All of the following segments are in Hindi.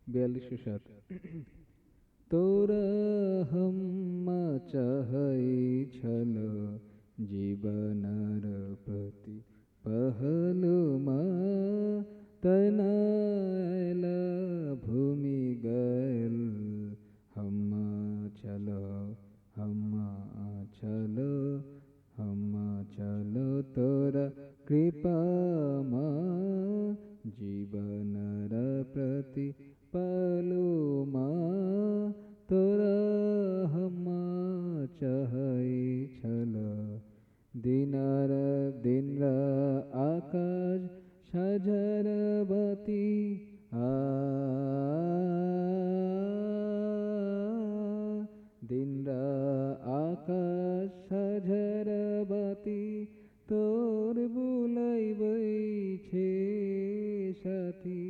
42 सात तोरा हम चाहै छल जीवनर प्रति पहलुमा तनायल भूमि गयल हम चलो हम चलो हम चलो तोरा कृपामा जीवनर प्रति पलुमा तोरा हम चाहै छल दिनर दिन र आकाश सजरबती दिन र आकाश सजरबती तोर बुलाइबै छे साथी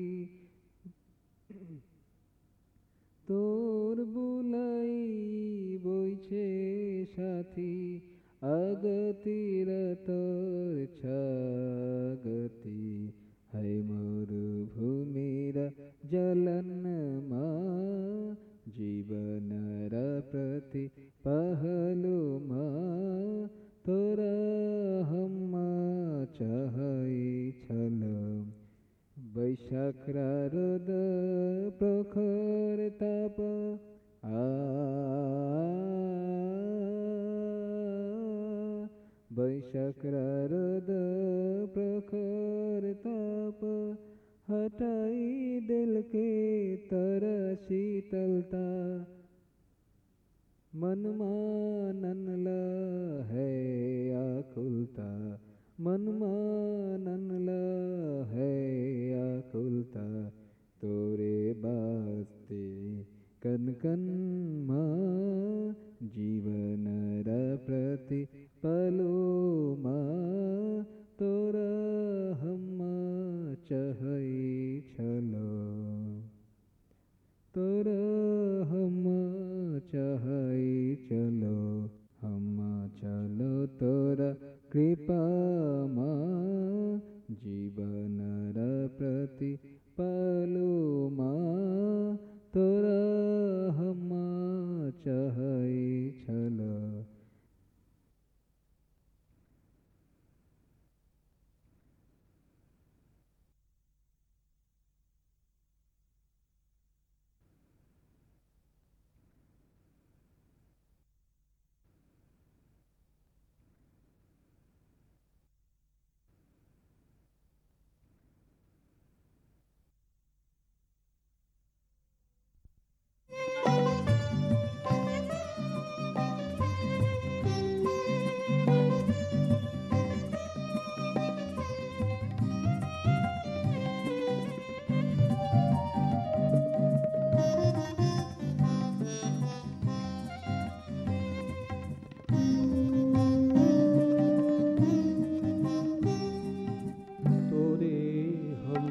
तोर बुलाइबै छे साथी अगतिर तोर छगति है मरुभूमि र जलनमा जीवन र प्रति पहलुमा तोरा हम चाहै छल वैशाख र रोद प्रखर ताप वैशाख र रोद प्रखर ताप हटाई दिल के तर शीतलता मनमा ननल है आकुलता मनमा ननल है आकुलता तोरे वास्ते कन कन जीवन र प्रति पलुमा तोरा हम चाहै छल तोरा हम चाहै चलो हम चलो तोरा कृपामा जीवन र प्रति पलुमा तोरा हम चाहै छल तोरे हम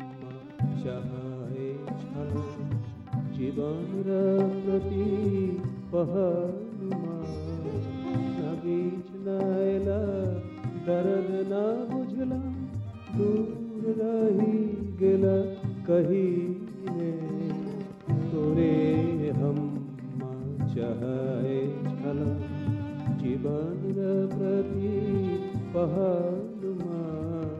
चाहे छल जीवन र प्रति पहलुमा नगीच नयला दर्द न बुझला दूर रही गेला कहीने तोरे हम चाहे छल जीवन र प्रति पहलुमा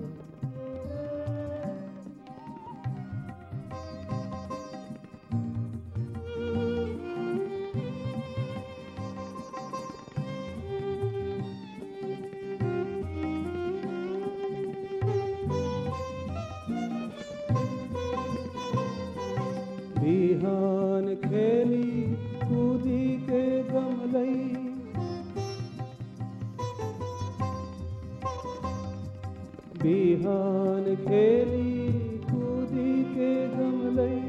बिहान खेली कूदी के गमलई बिहान खेली कूदी के गमलई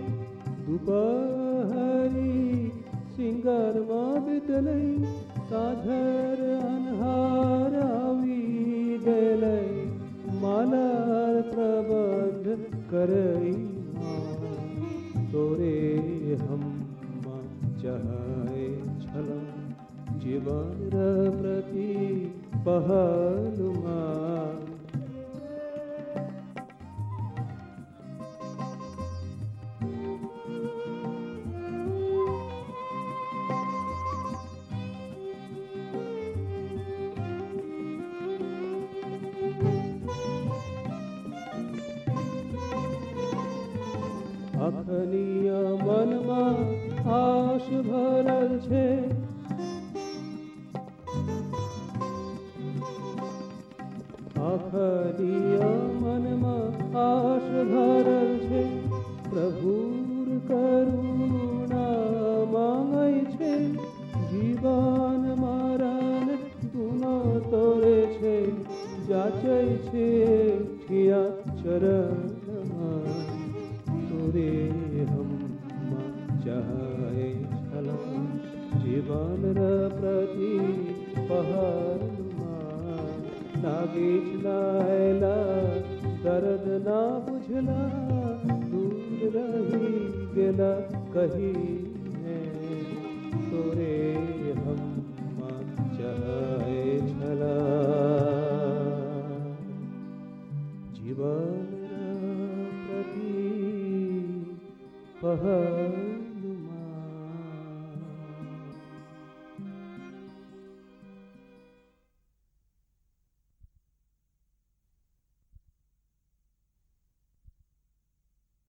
दुपहरी सिंगर माँ बितलई साझर अन्हार आवी गलई मालार प्रबंध करई तोरे हम चाहे छल जीवन र प्रति पहलुमा भरल छे आखरिया मनमा आश भरल छे प्रभुर करुणा मांगै छे जीवन मरण दुनो तोरे छे जाचै छे ठिया चरणमा तोरे हम चाहे छला जीवन र प्रति पहरमा नागीच नायला दर्द ना बुझला दूर रही गेला कही है तोरे हम चाहे छला जीवन प्रति पहर